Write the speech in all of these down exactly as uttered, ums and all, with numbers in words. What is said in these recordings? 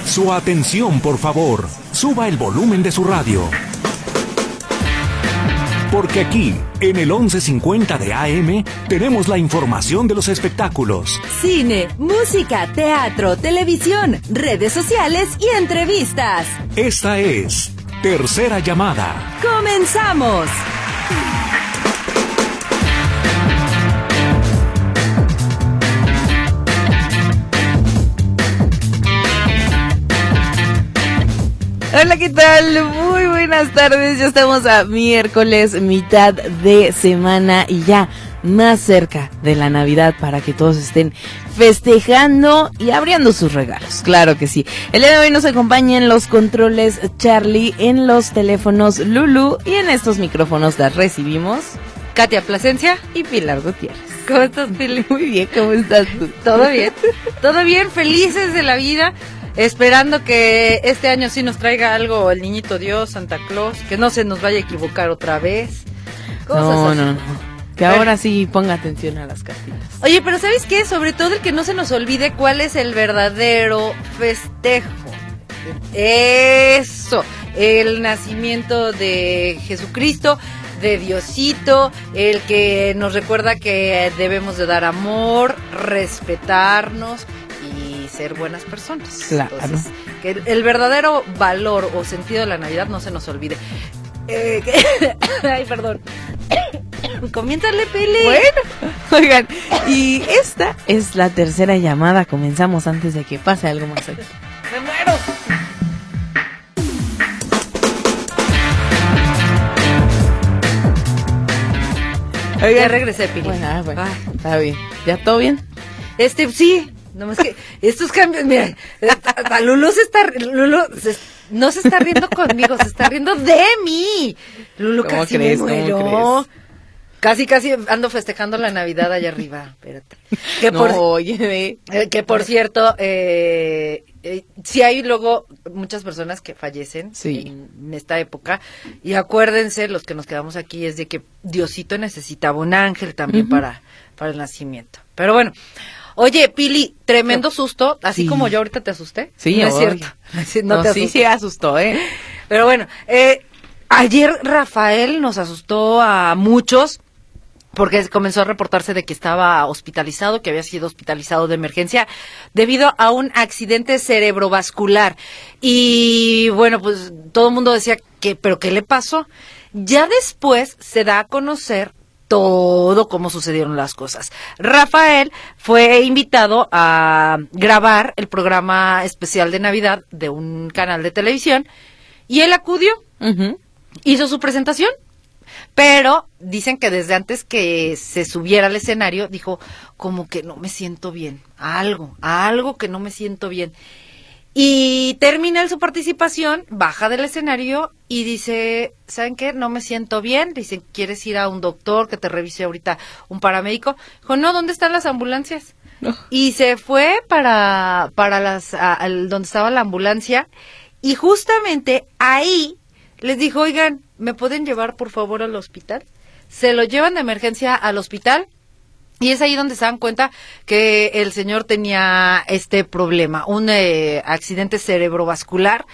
Su atención, por favor. Suba el volumen de su radio. Porque aquí, en el once cincuenta de A M, tenemos la información de los espectáculos. Cine, música, teatro, televisión, redes sociales y entrevistas. Esta es Tercera Llamada. ¡Comenzamos! Hola, ¿qué tal? Muy buenas tardes, ya estamos a miércoles, mitad de semana y ya más cerca de la Navidad para que todos estén festejando y abriendo sus regalos, claro que sí. El día de hoy nos acompaña en los controles Charlie, en los teléfonos Lulu y en estos micrófonos las recibimos Katia Plasencia y Pilar Gutiérrez. ¿Cómo estás, Pili? Muy bien, ¿cómo estás tú? ¿Todo bien? ¿Todo bien? Felices de la vida. Esperando que este año sí nos traiga algo el niñito Dios, Santa Claus, que no se nos vaya a equivocar otra vez. No, no, no. Que ahora sí ponga atención a las cartitas. Oye, pero ¿sabes qué? Sobre todo el que no se nos olvide cuál es el verdadero festejo. Eso, el nacimiento de Jesucristo, de Diosito, el que nos recuerda que debemos de dar amor, respetarnos y ser buenas personas. Claro. Entonces, que el, el verdadero valor o sentido de la Navidad no se nos olvide. Eh, ay, perdón. Comiéntale, Pili. Bueno, oigan, y esta es la tercera llamada. Comenzamos antes de que pase algo más aquí. ¡Me muero! Oigan, ya regresé, Pili. Bueno, ah, bueno, ah. Está bien. ¿Ya todo bien? Este, sí. No más que estos cambios, mira, a Lulu se está, Lulu se, no se está riendo conmigo, se está riendo de mí. Lulu casi crees, me muero. Casi, casi ando festejando la Navidad allá arriba. Espérate. Que no, por, oye, eh, que por cierto, eh, eh, sí hay luego muchas personas que fallecen sí. en esta época. Y acuérdense, los que nos quedamos aquí, es de que Diosito necesitaba un ángel también uh-huh. para, para el nacimiento. Pero bueno. Oye, Pili, tremendo susto, así sí. como yo ahorita te asusté. Sí, no es oye. cierto. No, no te sí, sí asustó, ¿eh? Pero bueno, eh, ayer Rafael nos asustó a muchos porque comenzó a reportarse de que estaba hospitalizado, que había sido hospitalizado de emergencia debido a un accidente cerebrovascular. Y bueno, pues todo el mundo decía que, ¿pero qué le pasó? Ya después se da a conocer todo cómo sucedieron las cosas. Rafael fue invitado a grabar el programa especial de Navidad de un canal de televisión y él acudió, uh-huh. hizo su presentación, pero dicen que desde antes que se subiera al escenario dijo como que no me siento bien, algo, algo que no me siento bien. Y termina su participación, baja del escenario y dice, ¿saben qué? No me siento bien. Dicen, ¿quieres ir a un doctor que te revise ahorita, un paramédico? Dijo, no, ¿dónde están las ambulancias? No. Y se fue para, para las, a, a, donde estaba la ambulancia y justamente ahí les dijo, oigan, ¿me pueden llevar por favor al hospital? Se lo llevan de emergencia al hospital. Y es ahí donde se dan cuenta que el señor tenía este problema, un eh, accidente cerebrovascular,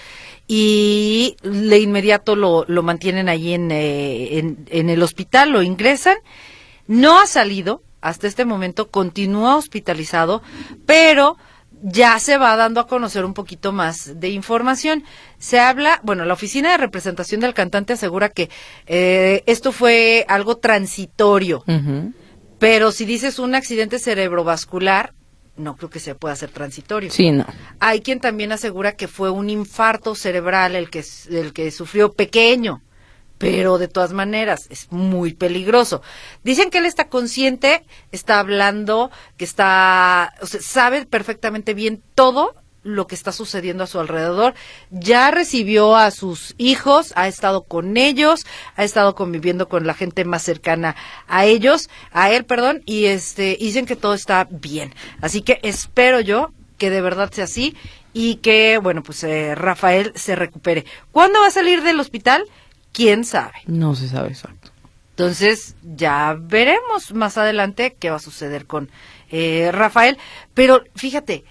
y de inmediato lo, lo mantienen ahí en, eh, en, en el hospital, lo ingresan, no ha salido, hasta este momento continúa hospitalizado, pero ya se va dando a conocer un poquito más de información. Se habla, bueno, la oficina de representación del cantante asegura que eh, esto fue algo transitorio. Uh-huh. Pero si dices un accidente cerebrovascular, no creo que se pueda hacer transitorio. Sí, no. Hay quien también asegura que fue un infarto cerebral el que, el que sufrió pequeño, pero de todas maneras es muy peligroso. Dicen que él está consciente, está hablando, que está, o sea, sabe perfectamente bien todo lo que está sucediendo a su alrededor. Ya recibió a sus hijos, ha estado con ellos, ha estado conviviendo con la gente más cercana a ellos, a él, perdón, y este dicen que todo está bien. Así que espero yo que de verdad sea así y que, bueno, pues eh, Rafael se recupere. ¿Cuándo va a salir del hospital? ¿Quién sabe? No se sabe exacto. Entonces ya veremos más adelante qué va a suceder con eh, Rafael. Pero fíjate,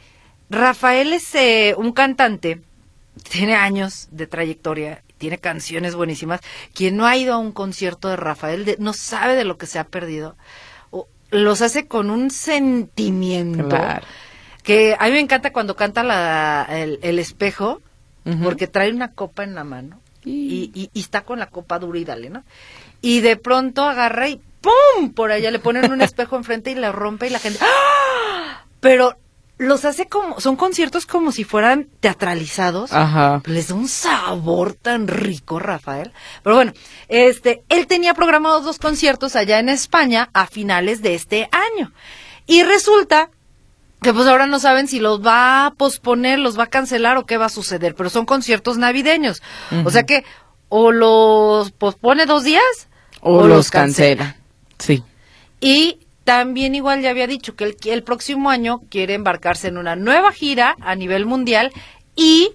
Rafael es eh, un cantante, tiene años de trayectoria, tiene canciones buenísimas. Quien no ha ido a un concierto de Rafael de, no sabe de lo que se ha perdido. O, los hace con un sentimiento. Claro. Que a mí me encanta cuando canta la, el, el espejo, Uh-huh. porque trae una copa en la mano y, y, y está con la copa dura y dale, ¿no? Y de pronto agarra y ¡pum! Por allá le ponen un espejo enfrente y la rompe y la gente ¡ah! Pero los hace como, son conciertos como si fueran teatralizados. Ajá. Les da un sabor tan rico, Rafael. Pero bueno, este, él tenía programados dos conciertos allá en España a finales de este año. Y resulta que pues ahora no saben si los va a posponer, los va a cancelar o qué va a suceder, pero son conciertos navideños. Uh-huh. O sea que o los pospone dos días o, o los, los cancela. cancela. Sí. Y también igual ya había dicho que el, el próximo año quiere embarcarse en una nueva gira a nivel mundial y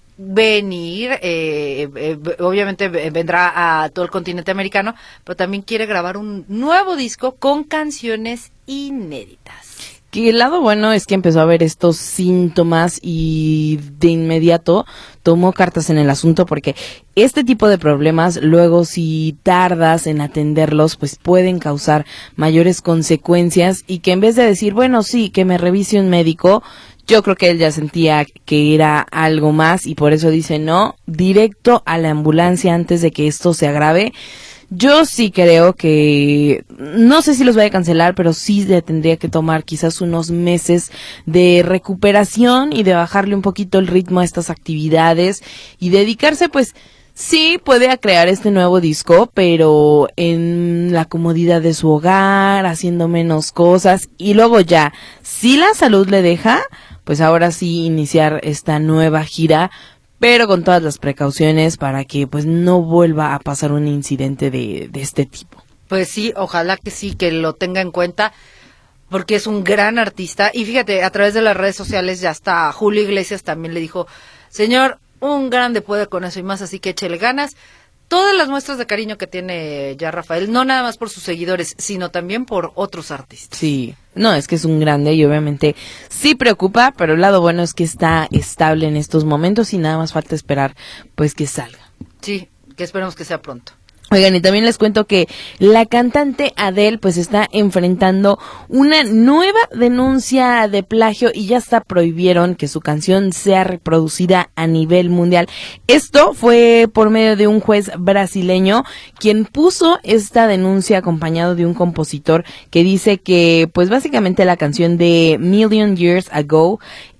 venir, eh, eh, obviamente vendrá a todo el continente americano, pero también quiere grabar un nuevo disco con canciones inéditas. Que el lado bueno es que empezó a ver estos síntomas y de inmediato tomó cartas en el asunto, porque este tipo de problemas luego, si tardas en atenderlos, pues pueden causar mayores consecuencias, y que en vez de decir, bueno, sí, que me revise un médico, yo creo que él ya sentía que era algo más y por eso dice no, directo a la ambulancia antes de que esto se agrave. Yo sí creo que, no sé si los vaya a cancelar, pero sí le tendría que tomar quizás unos meses de recuperación y de bajarle un poquito el ritmo a estas actividades y dedicarse, pues, sí puede a crear este nuevo disco, pero en la comodidad de su hogar, haciendo menos cosas, y luego ya, si la salud le deja, pues ahora sí iniciar esta nueva gira, pero con todas las precauciones para que pues no vuelva a pasar un incidente de, de este tipo. Pues sí, ojalá que sí, que lo tenga en cuenta, porque es un gran artista. Y fíjate, a través de las redes sociales ya hasta Julio Iglesias también le dijo, señor, un grande puede con eso y más, así que échele ganas. Todas las muestras de cariño que tiene ya Rafael, no nada más por sus seguidores, sino también por otros artistas. Sí, no, es que es un grande y obviamente sí preocupa, pero el lado bueno es que está estable en estos momentos y nada más falta esperar pues que salga. Sí, que esperemos que sea pronto. Oigan, y también les cuento que la cantante Adele pues está enfrentando una nueva denuncia de plagio y ya hasta prohibieron que su canción sea reproducida a nivel mundial. Esto fue por medio de un juez brasileño quien puso esta denuncia acompañado de un compositor que dice que pues básicamente la canción de Million Years Ago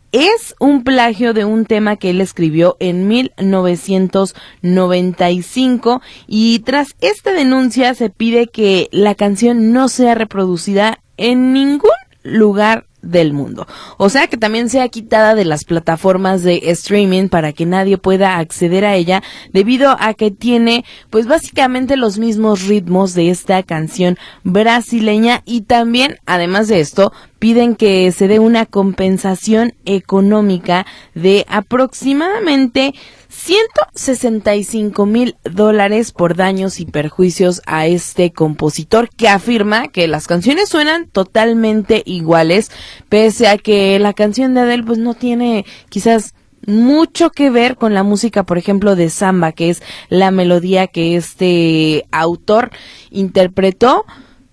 es un plagio de un tema que él escribió en mil novecientos noventa y cinco, y tras esta denuncia se pide que la canción no sea reproducida en ningún lugar del mundo. O sea, que también sea quitada de las plataformas de streaming para que nadie pueda acceder a ella, debido a que tiene pues básicamente los mismos ritmos de esta canción brasileña. Y también, además de esto, piden que se dé una compensación económica de aproximadamente ciento sesenta y cinco mil dólares por daños y perjuicios a este compositor, que afirma que las canciones suenan totalmente iguales, pese a que la canción de Adele pues no tiene quizás mucho que ver con la música, por ejemplo, de samba, que es la melodía que este autor interpretó.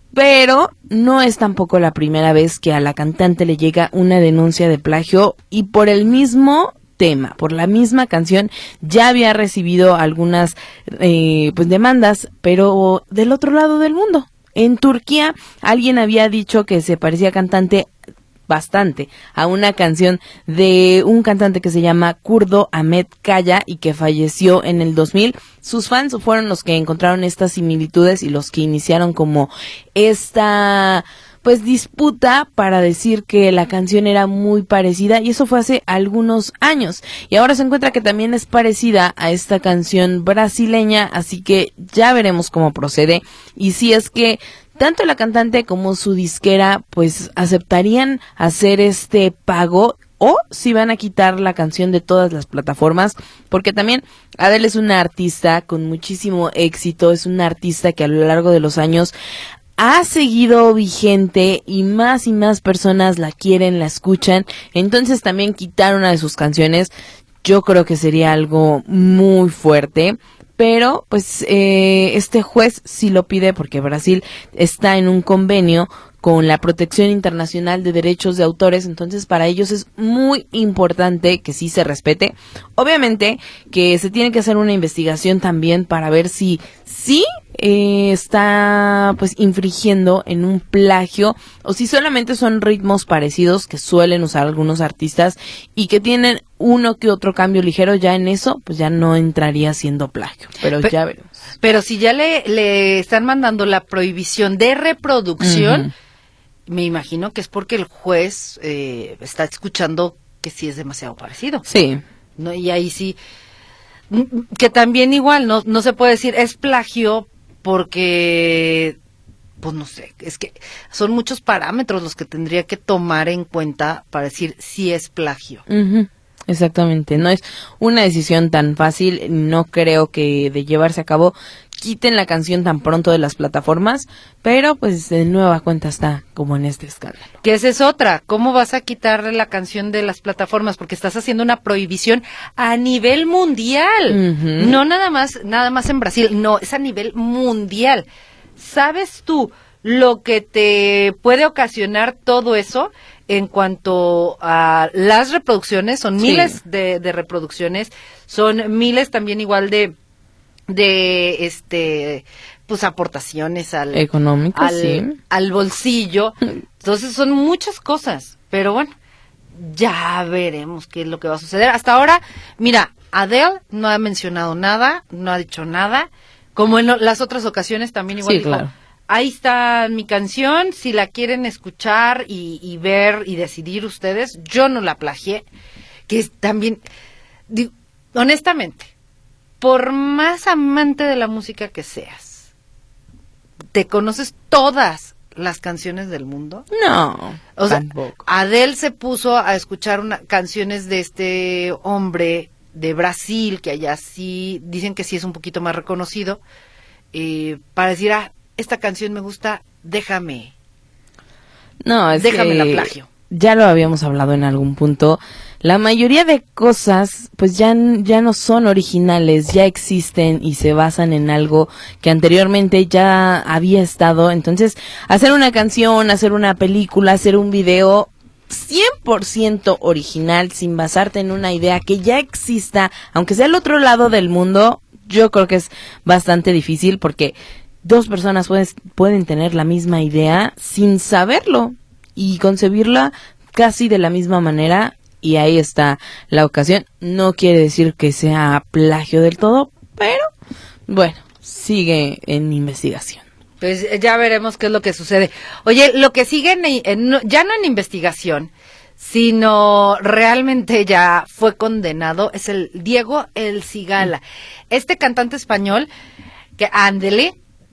Pero no es tampoco la primera vez que a la cantante le llega una denuncia de plagio, y por el mismo tema, por la misma canción, ya había recibido algunas eh, pues demandas, pero del otro lado del mundo. En Turquía, alguien había dicho que se parecía cantante bastante a una canción de un cantante que se llama Kurdo Ahmet Kaya y que falleció en el dos mil. Sus fans fueron los que encontraron estas similitudes y los que iniciaron como esta pues disputa para decir que la canción era muy parecida, y eso fue hace algunos años, y ahora se encuentra que también es parecida a esta canción brasileña, así que ya veremos cómo procede y si es que tanto la cantante como su disquera pues aceptarían hacer este pago, o si van a quitar la canción de todas las plataformas, porque también Adele es una artista con muchísimo éxito, es una artista que a lo largo de los años ha seguido vigente y más y más personas la quieren, la escuchan. Entonces también quitar una de sus canciones, yo creo que sería algo muy fuerte. Pero, pues, eh, este juez sí lo pide porque Brasil está en un convenio con la Protección Internacional de Derechos de Autores, entonces para ellos es muy importante que sí se respete. Obviamente que se tiene que hacer una investigación también para ver si sí eh, está pues infringiendo en un plagio o si solamente son ritmos parecidos que suelen usar algunos artistas y que tienen uno que otro cambio ligero. Ya en eso pues ya no entraría siendo plagio, pero Pe- ya veremos. Pero si ya le, le están mandando la prohibición de reproducción, uh-huh. Me imagino que es porque el juez eh, está escuchando que sí es demasiado parecido. Sí. ¿No? Y ahí sí, que también igual, no, no se puede decir es plagio porque, pues no sé, es que son muchos parámetros los que tendría que tomar en cuenta para decir si es plagio. Uh-huh. Exactamente, no es una decisión tan fácil, no creo que de llevarse a cabo quiten la canción tan pronto de las plataformas, pero pues de nueva cuenta está como en este escándalo. Que esa es otra, ¿cómo vas a quitar la canción de las plataformas? Porque estás haciendo una prohibición a nivel mundial, uh-huh. no nada más, nada más en Brasil, no, es a nivel mundial. ¿Sabes tú lo que te puede ocasionar todo eso? En cuanto a las reproducciones, son sí. miles de, de reproducciones, son miles también igual de de este pues aportaciones al económico, al, sí. al bolsillo. Entonces son muchas cosas, pero bueno, ya veremos qué es lo que va a suceder. Hasta ahora, mira, Adele no ha mencionado nada, no ha dicho nada, como en lo, las otras ocasiones también igual sí, dijo, claro. Ahí está mi canción, si la quieren escuchar y, y ver y decidir ustedes, yo no la plagié, que es también, digo, honestamente, por más amante de la música que seas, ¿te conoces todas las canciones del mundo? No, o sea, tampoco. Adele se puso a escuchar una, canciones de este hombre de Brasil, que allá sí, dicen que sí es un poquito más reconocido, eh, para decir, ah, esta canción me gusta, déjame. No, es déjame que la plagio. Ya lo habíamos hablado en algún punto. La mayoría de cosas, pues ya, ya no son originales, ya existen y se basan en algo que anteriormente ya había estado. Entonces, hacer una canción, hacer una película, hacer un video cien por ciento original, sin basarte en una idea que ya exista, aunque sea al otro lado del mundo, yo creo que es bastante difícil porque dos personas puedes, pueden tener la misma idea sin saberlo y concebirla casi de la misma manera, y ahí está la ocasión. No quiere decir que sea plagio del todo, pero bueno, sigue en investigación. Pues ya veremos qué es lo que sucede. Oye, lo que sigue en, en, ya no en investigación, sino realmente ya fue condenado, es el Diego El Cigala, este cantante español que ándele,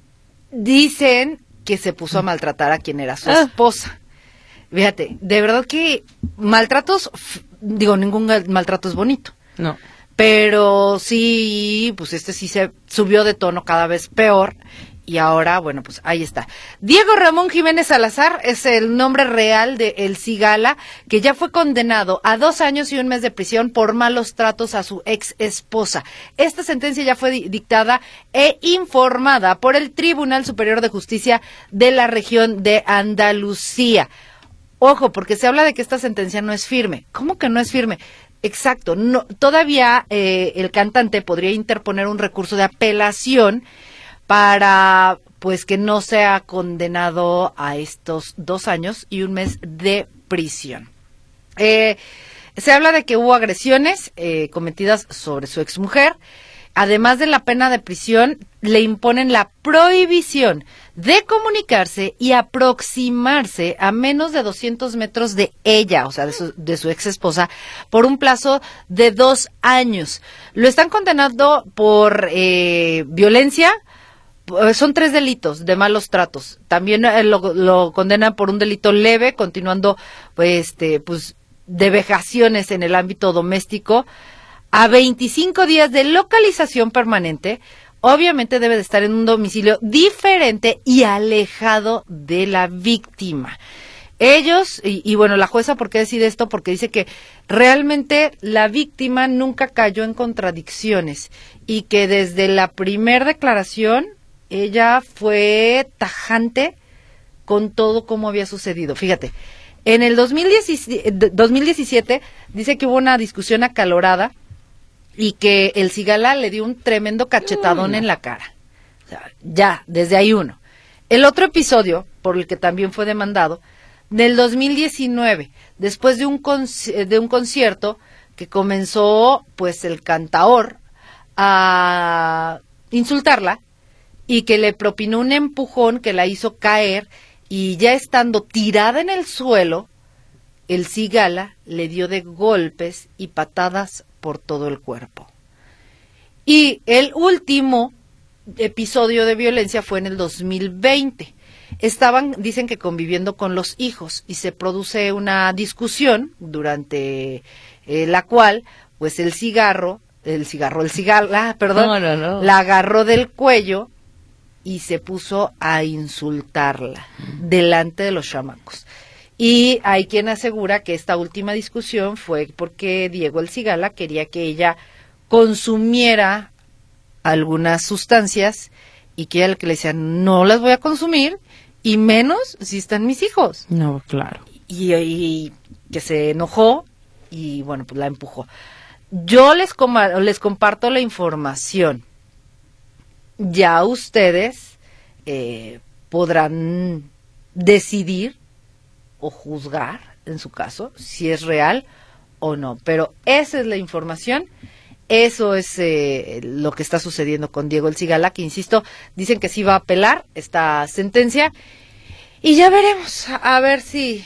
dicen que se puso a maltratar a quien era su esposa. Fíjate, de verdad que maltratos, digo, ningún maltrato es bonito. No. Pero sí, pues este sí se subió de tono cada vez peor. Y ahora, bueno, pues ahí está. Diego Ramón Jiménez Salazar es el nombre real de El Cigala, que ya fue condenado a dos años y un mes de prisión por malos tratos a su ex esposa. Esta sentencia ya fue dictada e informada por el Tribunal Superior de Justicia de la región de Andalucía. Ojo, porque se habla de que esta sentencia no es firme. ¿Cómo que no es firme? Exacto, no, todavía eh, el cantante podría interponer un recurso de apelación para, pues, que no sea condenado a estos dos años y un mes de prisión. Eh, se habla de que hubo agresiones eh, cometidas sobre su exmujer. Además de la pena de prisión, le imponen la prohibición de comunicarse y aproximarse a menos de doscientos metros de ella, o sea, de su, de su ex esposa, por un plazo de dos años. Lo están condenando por eh, violencia. Son tres delitos de malos tratos. También eh, lo, lo condenan por un delito leve, continuando, pues, este, pues, de vejaciones en el ámbito doméstico, a veinticinco días de localización permanente obviamente debe de estar en un domicilio diferente y alejado de la víctima. Ellos, y, y bueno, la jueza, ¿por qué decide esto? Porque dice que realmente la víctima nunca cayó en contradicciones y que desde la primer declaración ella fue tajante con todo como había sucedido. Fíjate, en el dos mil diecisiete dice que hubo una discusión acalorada y que el cigala le dio un tremendo cachetadón en la cara. O sea, ya, desde ahí uno. El otro episodio, por el que también fue demandado, del dos mil diecinueve, después de un conci- de un concierto que comenzó pues el cantaor a insultarla y que le propinó un empujón que la hizo caer, y ya estando tirada en el suelo, el cigala le dio de golpes y patadas por todo el cuerpo. Y el último episodio de violencia fue en el dos mil veinte. Estaban, dicen que conviviendo con los hijos, y se produce una discusión durante eh, la cual, pues el cigarro, el cigarro, el cigala, perdón, no, no, no. la agarró del cuello y se puso a insultarla delante de los chamacos. Y hay quien asegura que esta última discusión fue porque Diego el cigala quería que ella consumiera algunas sustancias y que ella le decía, no las voy a consumir, y menos si están mis hijos. No, claro. Y, y que se enojó y bueno, pues la empujó. Yo les, coma, les comparto la información. Ya ustedes eh, podrán decidir o juzgar, en su caso, si es real o no. Pero esa es la información. Eso es eh, lo que está sucediendo con Diego el cigala, que insisto, dicen que sí va a apelar esta sentencia, y ya veremos, a, a ver si,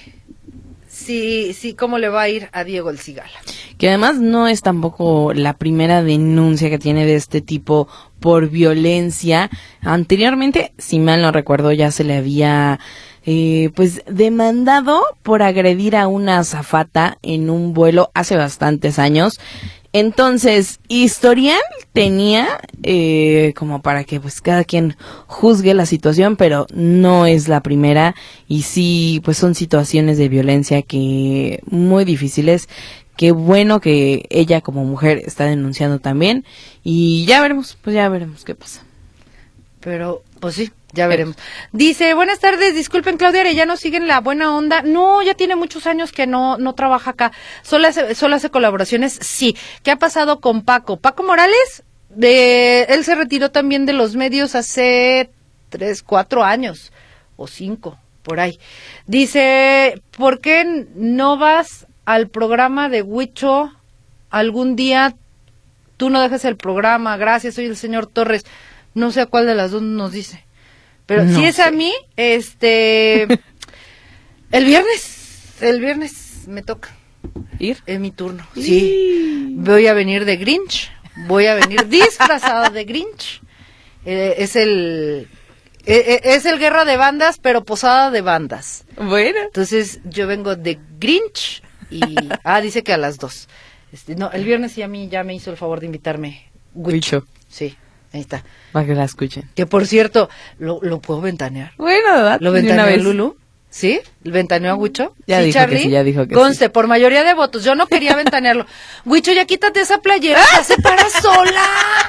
si, si cómo le va a ir a Diego el cigala. Que además no es tampoco la primera denuncia que tiene de este tipo por violencia. Anteriormente, si mal no recuerdo, ya se le había eh, pues demandado por agredir a una azafata en un vuelo hace bastantes años. Entonces, historial tenía eh, como para que pues cada quien juzgue la situación, pero no es la primera, y sí, pues son situaciones de violencia que muy difíciles. Qué bueno que ella como mujer está denunciando también, y ya veremos, pues ya veremos qué pasa. Pero, pues sí, ya veremos. Dice, buenas tardes, disculpen, Claudia Arellano, ¿siguen la buena onda? No, ya tiene muchos años que no no trabaja acá. Solo hace, solo hace colaboraciones, sí. ¿Qué ha pasado con Paco? Paco Morales, de, él se retiró también de los medios hace tres, cuatro años, o cinco, por ahí. Dice, ¿por qué no vas al programa de Huicho algún día? Tú no dejes el programa, gracias, soy el señor Torres. No sé a cuál de las dos nos dice. Pero no si es sé. a mí, este, el viernes, el viernes me toca. ¿Ir? Es mi turno. Sí. Voy a venir de Grinch. Voy a venir disfrazado de Grinch. Eh, es el, eh, es el Guerra de Bandas, pero posada de bandas. Bueno. Entonces yo vengo de Grinch y, ah, dice que a las dos. Este, no, el viernes sí a mí ya me hizo el favor de invitarme Huicho. Sí. Ahí está. Para que la escuchen. Que por cierto, ¿lo, lo puedo ventanear? Bueno, ¿verdad? ¿Lo De una ventaneó vez. Lulu? ¿Sí? ¿El ventaneó a Huicho? Ya ¿Sí, dijo Charlie? que sí, ya dijo que Conste, sí. por mayoría de votos. Yo no quería ventanearlo. Huicho, ya quítate esa playera, ya se para sola.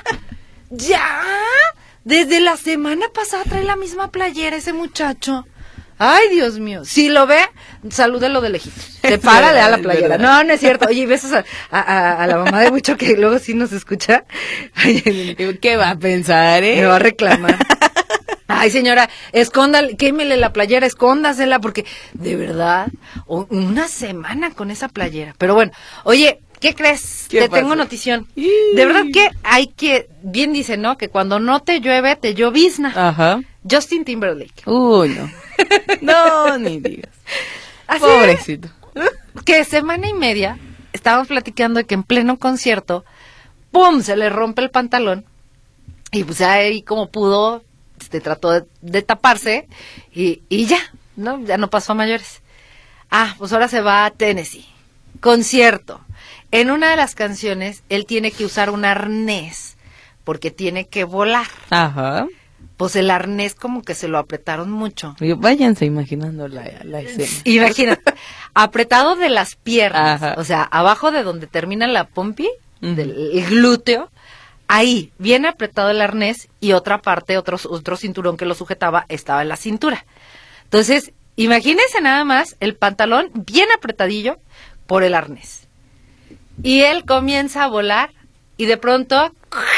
¡Ya! Desde la semana pasada trae la misma playera ese muchacho. Ay, Dios mío. Si lo ve, salúdelo de lejitos. Se para, le da la playera. No, no es cierto. Oye, besos a, a, a la mamá de Huicho, que luego sí nos escucha. Ay, ¿qué va a pensar, eh? me va a reclamar. Ay, señora, escóndale, quémele la playera, escóndasela, porque de verdad, o- una semana con esa playera. Pero bueno, oye, ¿qué crees? ¿Qué te pasa? tengo notición. De verdad que hay que, bien dice, ¿no? Que cuando no te llueve, te llovizna. Ajá. Justin Timberlake. Uy, no. No, ni digas. Así Pobrecito. es, que semana y media estábamos platicando de que en pleno concierto, ¡pum!, se le rompe el pantalón. Y pues ahí como pudo, este, trató de, de taparse y, y ya, ¿no? Ya no pasó a mayores. Ah, pues ahora se va a Tennessee. Concierto. En una de las canciones, él tiene que usar un arnés porque tiene que volar. Ajá. Pues el arnés como que se lo apretaron mucho. Váyanse imaginando la, la escena. Imagínate, apretado de las piernas, Ajá. o sea, abajo de donde termina la pompi, Uh-huh. del el glúteo, ahí, bien apretado el arnés y otra parte, otro, otro cinturón que lo sujetaba estaba en la cintura. Entonces, imagínense nada más el pantalón bien apretadillo por el arnés. Y él comienza a volar y de pronto...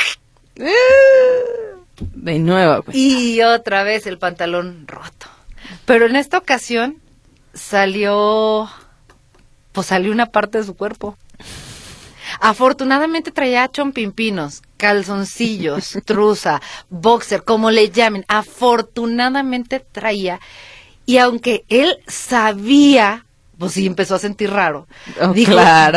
De nuevo. Pues. Y otra vez el pantalón roto. Pero en esta ocasión salió, pues salió una parte de su cuerpo. Afortunadamente traía chompimpinos, calzoncillos, truza, boxer, como le llamen. Afortunadamente traía. Y aunque él sabía, pues sí empezó a sentir raro. Oh, dijo, claro.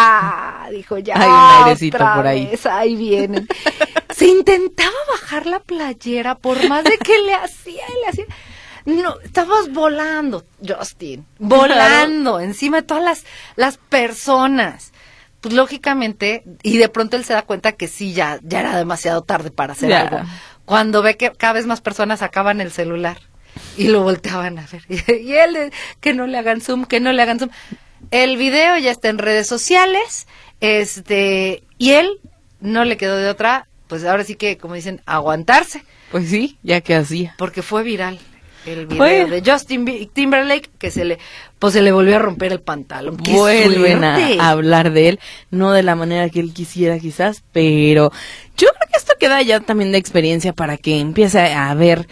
ya, dijo, ya. Hay un airecito otra por ahí. vez, ahí vienen. Se intentaba bajar la playera por más de que le hacía, le hacía. No, estabas volando, Justin, volando claro. encima de todas las, las personas. Pues lógicamente, y de pronto él se da cuenta que sí, ya, ya era demasiado tarde para hacer ya. algo. Cuando ve que cada vez más personas sacaban el celular y lo volteaban a ver. Y él, que no le hagan zoom, que no le hagan zoom. El video ya está en redes sociales, este, y él no le quedó de otra, pues ahora sí que, como dicen, aguantarse. Pues sí, ya que hacía. Porque fue viral el video Fue. de Justin B- Timberlake, que se le, pues se le volvió a romper el pantalón. ¡Qué Vuelven suerte! a hablar de él, no de la manera que él quisiera quizás, pero yo creo que esto queda ya también de experiencia para que empiece a ver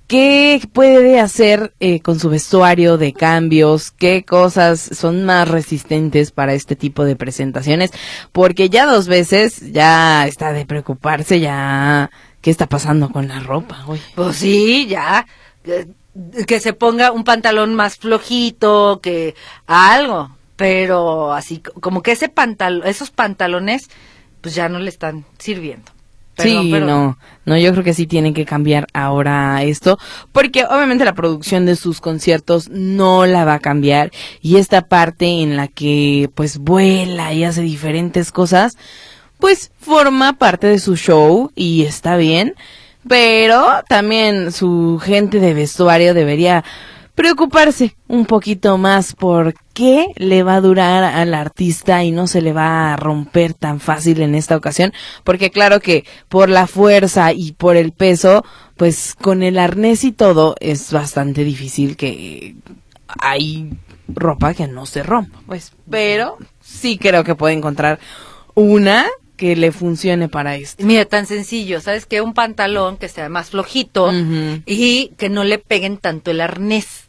qué puede hacer eh, con su vestuario de cambios, qué cosas son más resistentes para este tipo de presentaciones, porque ya dos veces ya está de preocuparse, ya qué está pasando con la ropa, oye. Pues sí, ya, que, que se ponga un pantalón más flojito, que algo, pero así como que ese pantalón, esos pantalones, pues ya no le están sirviendo. Perdón, sí, pero... no, no, yo creo que sí tienen que cambiar ahora esto, porque obviamente la producción de sus conciertos no la va a cambiar, y esta parte en la que pues vuela y hace diferentes cosas, pues forma parte de su show y está bien, pero también su gente de vestuario debería preocuparse un poquito más por qué le va a durar al artista y no se le va a romper tan fácil en esta ocasión, porque claro que por la fuerza y por el peso, pues con el arnés y todo es bastante difícil que hay ropa que no se rompa, pues, pero sí creo que puede encontrar una que le funcione para esto. Mira, tan sencillo, ¿sabes qué? Un pantalón que sea más flojito Uh-huh. y que no le peguen tanto el arnés.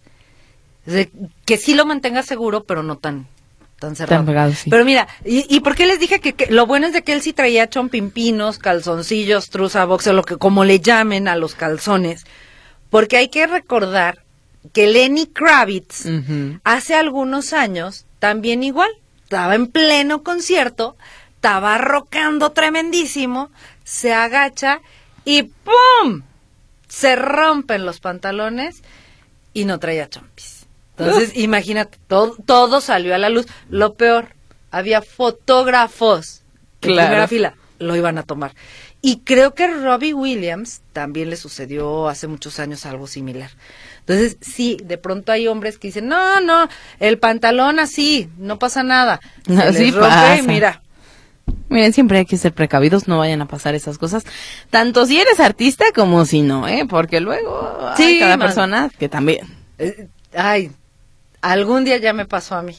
O sea, que sí lo mantenga seguro, pero no tan tan cerrado. Tan pegado, sí. Pero mira, ¿y, y por qué les dije que, que lo bueno es de que él sí traía chompimpinos, calzoncillos, truza, boxer, lo que como le llamen a los calzones? Porque hay que recordar que Lenny Kravitz Uh-huh. hace algunos años también igual, estaba en pleno concierto, estaba rocando tremendísimo, se agacha y ¡pum! Se rompen los pantalones y no traía chompis. Entonces, imagínate, todo, todo salió a la luz. Lo peor, había fotógrafos en Claro. primera fila, lo iban a tomar. Y creo que Robbie Williams también le sucedió hace muchos años algo similar. Entonces, sí, de pronto hay hombres que dicen, no, no, el pantalón así, no pasa nada. Se No, les sí rompe pasa. y mira. Miren, siempre hay que ser precavidos, no vayan a pasar esas cosas, tanto si eres artista como si no, ¿eh? Porque luego Sí, hay cada man. persona que también. Eh, ay, algún día ya me pasó a mí.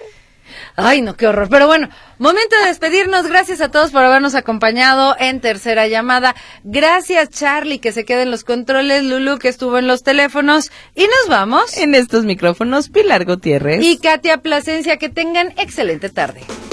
Ay, no, qué horror. Pero bueno, momento de despedirnos. Gracias a todos por habernos acompañado en Tercera Llamada. Gracias, Charlie, que se quede en los controles, Lulu, que estuvo en los teléfonos. Y nos vamos. En estos micrófonos, Pilar Gutiérrez. Y Katia Plasencia, que tengan excelente tarde.